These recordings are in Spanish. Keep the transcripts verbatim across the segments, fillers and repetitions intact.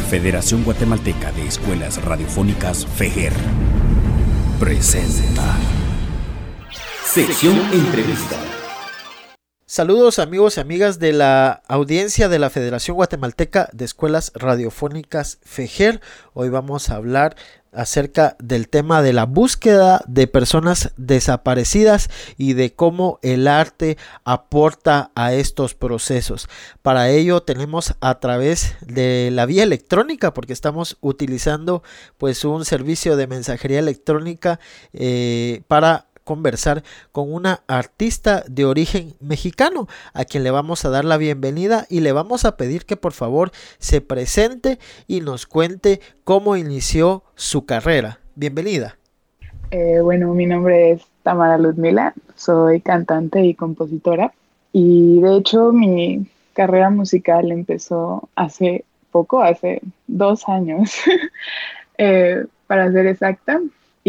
Federación Guatemalteca de Escuelas Radiofónicas FEGER presenta Sección Entrevista. Saludos amigos y amigas de la audiencia de la Federación Guatemalteca de Escuelas Radiofónicas FEGER. Hoy vamos a hablar acerca del tema de la búsqueda de personas desaparecidas y de cómo el arte aporta a estos procesos. Para ello tenemos a través de la vía electrónica, porque estamos utilizando pues un servicio de mensajería electrónica eh, para conversar con una artista de origen mexicano, a quien le vamos a dar la bienvenida y le vamos a pedir que por favor se presente y nos cuente cómo inició su carrera. Bienvenida. Eh, bueno, mi nombre es Tamara Ludmila, soy cantante y compositora, y de hecho mi carrera musical empezó hace poco, hace dos años, eh, para ser exacta,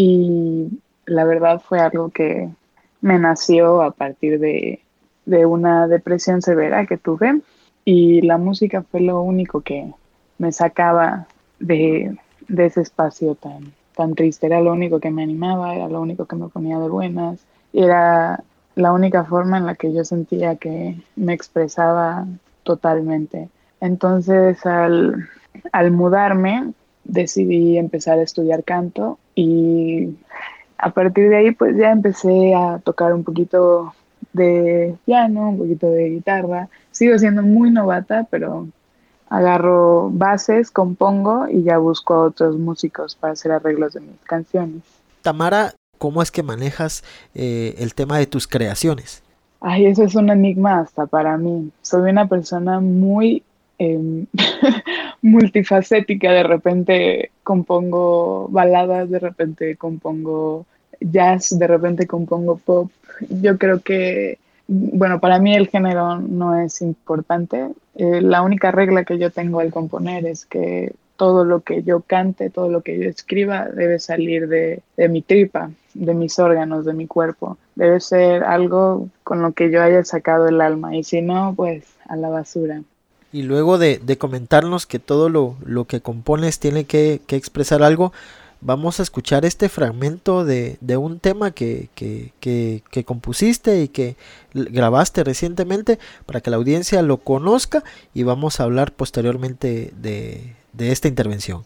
y la verdad fue algo que me nació a partir de, de una depresión severa que tuve, y la música fue lo único que me sacaba de, de ese espacio tan, tan triste. Era lo único que me animaba, era lo único que me ponía de buenas, era la única forma en la que yo sentía que me expresaba totalmente. Entonces al, al mudarme decidí empezar a estudiar canto, y a partir de ahí pues ya empecé a tocar un poquito de piano, un poquito de guitarra. Sigo siendo muy novata, pero agarro bases, compongo y ya busco a otros músicos para hacer arreglos de mis canciones. Tamara, ¿cómo es que manejas eh, el tema de tus creaciones? Ay, eso es un enigma hasta para mí. Soy una persona muy eh, multifacética. De repente compongo baladas, de repente compongo jazz, de repente compongo pop. Yo creo que, bueno, para mí el género no es importante. Eh, la única regla que yo tengo al componer es que todo lo que yo cante, todo lo que yo escriba debe salir de, de mi tripa, de mis órganos, de mi cuerpo. Debe ser algo con lo que yo haya sacado el alma, y si no, pues a la basura. Y luego de, de comentarnos que todo lo, lo que compones tiene que, que expresar algo, vamos a escuchar este fragmento de, de un tema que, que, que, que compusiste y que grabaste recientemente para que la audiencia lo conozca, y vamos a hablar posteriormente de, de esta intervención.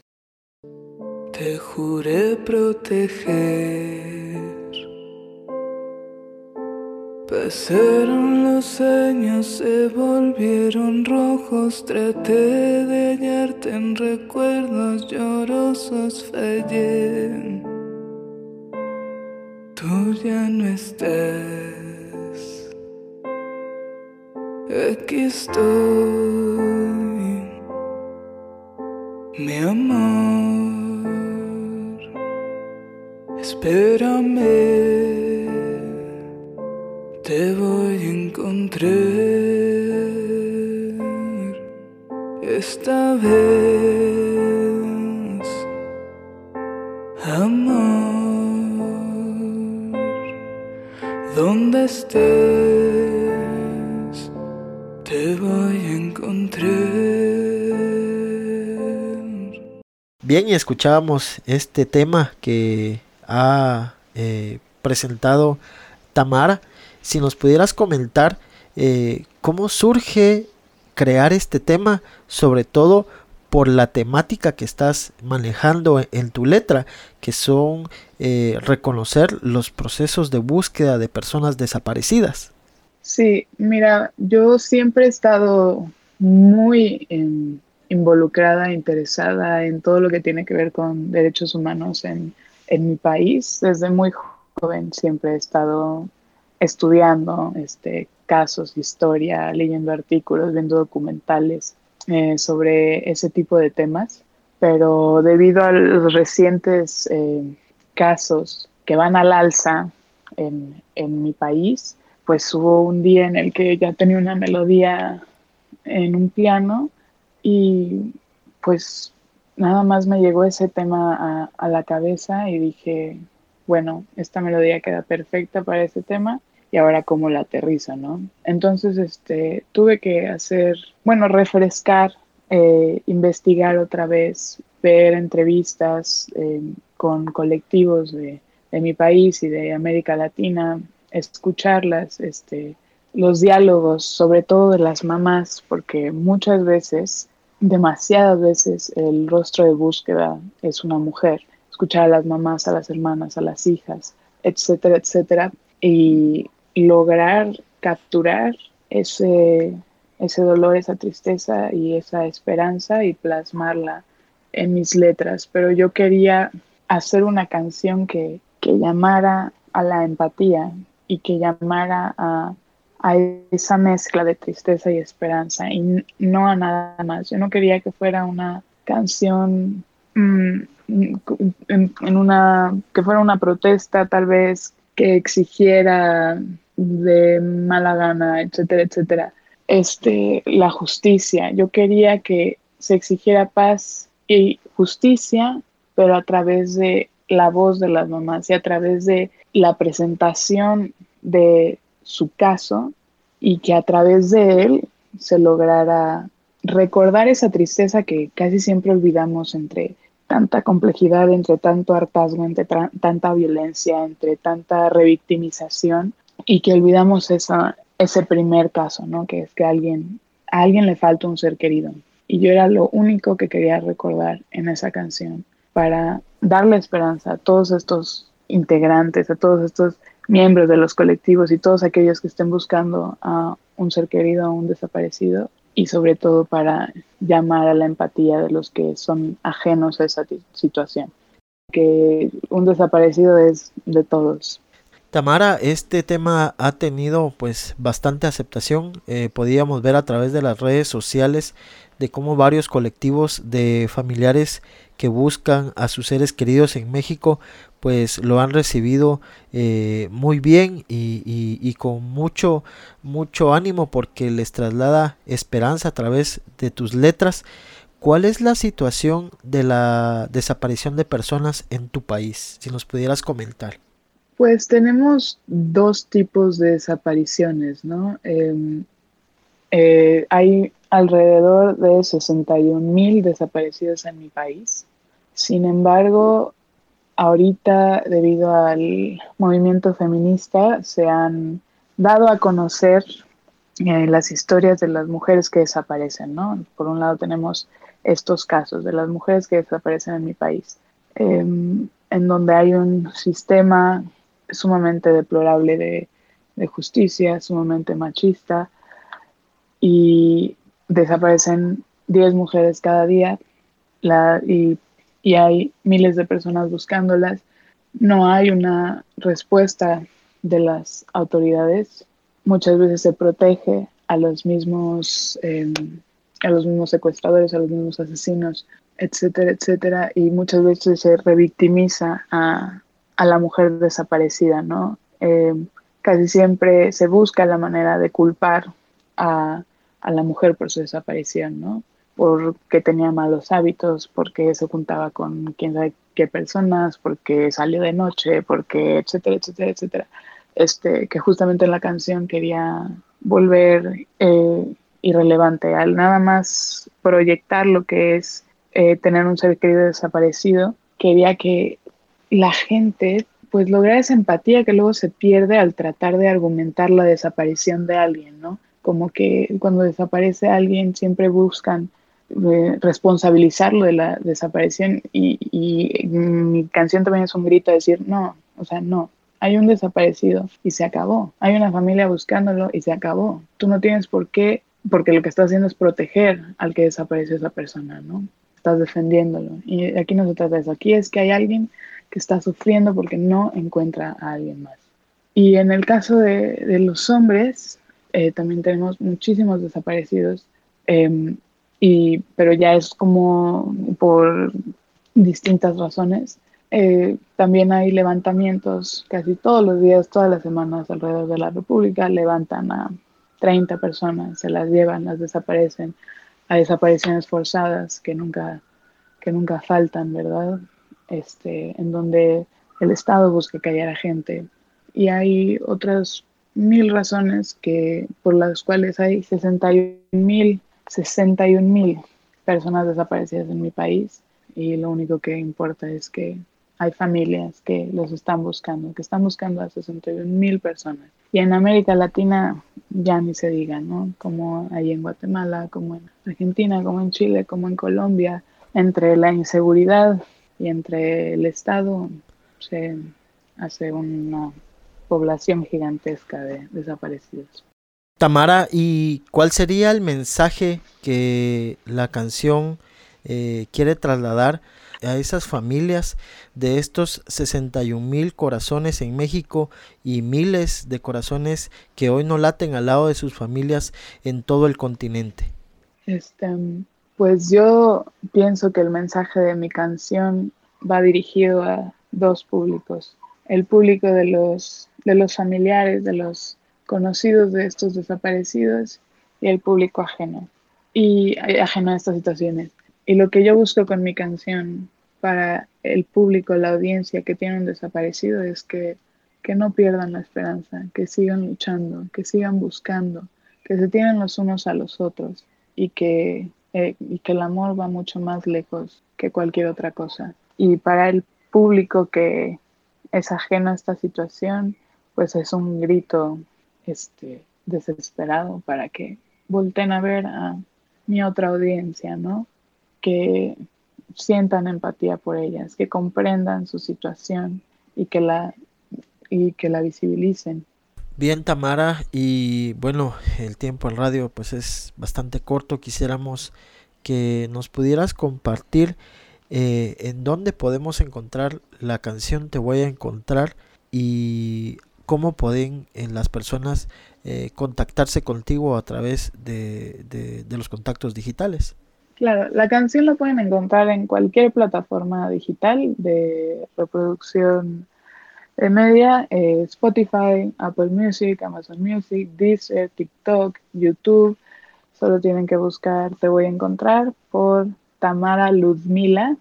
Te juré proteger, pasaron los años, se volvieron rojos, traté de hallarte en recuerdos llorosos, fallé. Tú ya no estás, aquí estoy, mi amor, espérame. Te voy a encontrar esta vez, amor, donde estés, te voy a encontrar. Bien, y escuchábamos este tema que ha eh, presentado Tamara. Si nos pudieras comentar eh, cómo surge crear este tema, sobre todo por la temática que estás manejando en, en tu letra, que son eh, reconocer los procesos de búsqueda de personas desaparecidas. Sí, mira, yo siempre he estado muy eh, involucrada, interesada en todo lo que tiene que ver con derechos humanos en, en mi país. Desde muy joven siempre he estado estudiando este, casos, historia, leyendo artículos, viendo documentales eh, sobre ese tipo de temas, pero debido a los recientes eh, casos que van al alza en, en mi país, pues hubo un día en el que ya tenía una melodía en un piano, y pues nada más me llegó ese tema a, a la cabeza y dije, bueno, esta melodía queda perfecta para ese tema, y ahora cómo la aterrizo, ¿no? Entonces este, tuve que hacer, bueno, refrescar eh, investigar otra vez, ver entrevistas eh, con colectivos de, de mi país y de América Latina, escucharlas, este, los diálogos, sobre todo de las mamás, porque muchas veces, demasiadas veces, el rostro de búsqueda es una mujer. Escuchar a las mamás, a las hermanas, a las hijas, etcétera, etcétera, y lograr capturar ese, ese dolor, esa tristeza y esa esperanza y plasmarla en mis letras. Pero yo quería hacer una canción que, que llamara a la empatía y que llamara a, a esa mezcla de tristeza y esperanza y no a nada más. Yo no quería que fuera una canción mmm, en, en una, que fuera una protesta tal vez que exigiera de mala gana, etcétera, etcétera, este, la justicia. Yo quería que se exigiera paz y justicia, pero a través de la voz de las mamás y a través de la presentación de su caso y que a través de él se lograra recordar esa tristeza que casi siempre olvidamos entre tanta complejidad, entre tanto hartazgo, entre tra- tanta violencia, entre tanta revictimización y que olvidamos esa, ese primer caso, ¿no? Que es que alguien, a alguien le falta un ser querido. Y yo era lo único que quería recordar en esa canción para darle esperanza a todos estos integrantes, a todos estos miembros de los colectivos y todos aquellos que estén buscando a un ser querido, a un desaparecido, y sobre todo para llamar a la empatía de los que son ajenos a esa situación. Que un desaparecido es de todos. Tamara, este tema ha tenido pues bastante aceptación. Eh, podíamos ver a través de las redes sociales de cómo varios colectivos de familiares que buscan a sus seres queridos en México pues lo han recibido eh, muy bien y, y, y con mucho mucho ánimo porque les traslada esperanza a través de tus letras. ¿Cuál es la situación de la desaparición de personas en tu país? Si nos pudieras comentar. Pues tenemos dos tipos de desapariciones, ¿no? Eh, eh, hay alrededor de sesenta y un mil desaparecidos en mi país. Sin embargo, ahorita, debido al movimiento feminista, se han dado a conocer eh, las historias de las mujeres que desaparecen, ¿no? Por un lado tenemos estos casos de las mujeres que desaparecen en mi país, eh, en donde hay un sistema sumamente deplorable de, de justicia, sumamente machista, y desaparecen diez mujeres cada día la, y, y hay miles de personas buscándolas. No hay una respuesta de las autoridades. Muchas veces se protege a los mismos, eh, a los mismos secuestradores, a los mismos asesinos, etcétera, etcétera, y muchas veces se revictimiza a, a la mujer desaparecida, ¿no? Eh, casi siempre se busca la manera de culpar a, a la mujer por su desaparición, ¿no? Porque tenía malos hábitos, porque se juntaba con quién sabe qué personas, porque salió de noche, porque etcétera, etcétera, etcétera. Este, que justamente en la canción quería volver eh, irrelevante al nada más proyectar lo que es eh, tener un ser querido desaparecido. Quería que la gente pues lograra esa empatía que luego se pierde al tratar de argumentar la desaparición de alguien, ¿no? Como que cuando desaparece alguien siempre buscan eh, responsabilizarlo de la desaparición y, y mi canción también es un grito a decir no, o sea, no, hay un desaparecido y se acabó, hay una familia buscándolo y se acabó. Tú no tienes por qué, porque lo que estás haciendo es proteger al que desapareció esa persona, ¿no? Estás defendiéndolo. Y aquí no se trata de eso, aquí es que hay alguien que está sufriendo porque no encuentra a alguien más. Y en el caso de, de los hombres, eh, también tenemos muchísimos desaparecidos, eh, y, pero ya es como por distintas razones. Eh, también hay levantamientos casi todos los días, todas las semanas alrededor de la República, levantan a treinta personas, se las llevan, las desaparecen, a desapariciones forzadas que nunca, que nunca faltan, ¿verdad? Este, en donde el Estado busca callar a gente. Y hay otras mil razones que, por las cuales hay sesenta y un mil, sesenta y un mil personas desaparecidas en mi país y lo único que importa es que hay familias que los están buscando, que están buscando a sesenta y un mil personas. Y en América Latina ya ni se diga, ¿no? Como ahí en Guatemala, como en Argentina, como en Chile, como en Colombia, entre la inseguridad y entre el Estado se hace una población gigantesca de desaparecidos. Tamara, ¿y cuál sería el mensaje que la canción eh, quiere trasladar a esas familias de estos sesenta y un mil corazones en México y miles de corazones que hoy no laten al lado de sus familias en todo el continente? Este, pues yo pienso que el mensaje de mi canción va dirigido a dos públicos. El público de los, de los familiares, de los conocidos de estos desaparecidos y el público ajeno, y ajeno a estas situaciones. Y lo que yo busco con mi canción para el público, la audiencia que tiene un desaparecido es que, que no pierdan la esperanza, que sigan luchando, que sigan buscando, que se tienen los unos a los otros y que, eh, y que el amor va mucho más lejos que cualquier otra cosa. Y para el público que es ajeno a esta situación, pues es un grito este, desesperado para que volteen a ver a mi otra audiencia, ¿no? Que sientan empatía por ellas, que comprendan su situación y que la, y que la visibilicen. Bien, Tamara, y bueno, el tiempo en radio pues es bastante corto. Quisiéramos que nos pudieras compartir eh, en dónde podemos encontrar la canción Te Voy a Encontrar y cómo pueden eh, las personas eh, contactarse contigo a través de, de, de los contactos digitales. Claro, la canción la pueden encontrar en cualquier plataforma digital de reproducción de media, eh, Spotify, Apple Music, Amazon Music, Deezer, TikTok, YouTube. Solo tienen que buscar Te Voy a Encontrar por Tamara Ludmila,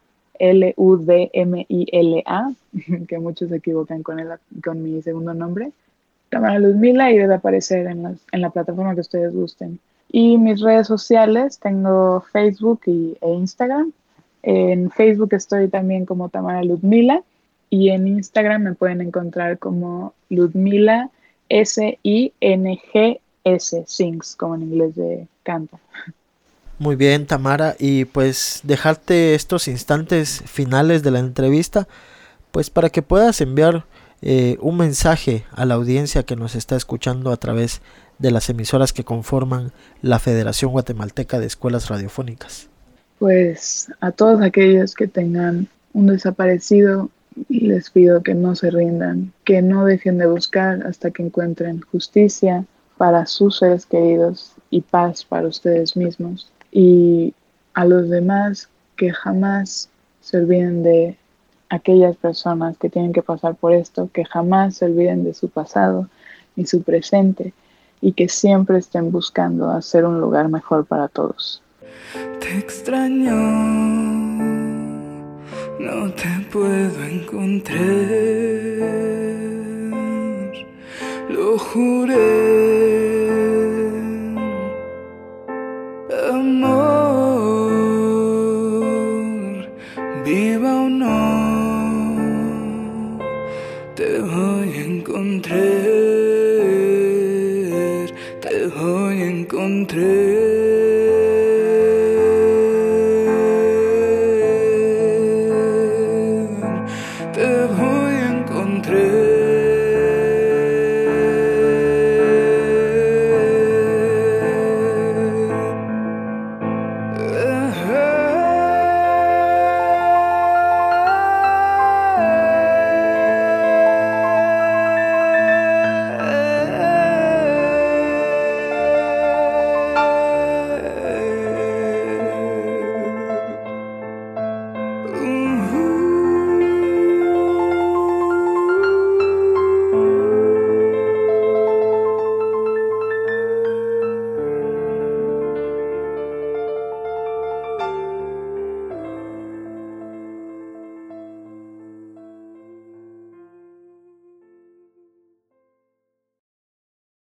L U D M I L A, que muchos se equivocan con, el, con mi segundo nombre. Tamara Ludmila, y debe aparecer en, las, en la plataforma que ustedes gusten. Y mis redes sociales, tengo Facebook y, e Instagram. En Facebook estoy también como Tamara Ludmila y en Instagram me pueden encontrar como Ludmila S I N G S, Sings, como en inglés de canto. Muy bien, Tamara, y pues dejarte estos instantes finales de la entrevista, pues para que puedas enviar eh, un mensaje a la audiencia que nos está escuchando a través de las emisoras que conforman la Federación Guatemalteca de Escuelas Radiofónicas. Pues a todos aquellos que tengan un desaparecido, les pido que no se rindan, que no dejen de buscar hasta que encuentren justicia para sus seres queridos y paz para ustedes mismos. Y a los demás, que jamás se olviden de aquellas personas que tienen que pasar por esto, que jamás se olviden de su pasado ni su presente y que siempre estén buscando hacer un lugar mejor para todos. Te extraño, no te puedo encontrar, lo juré.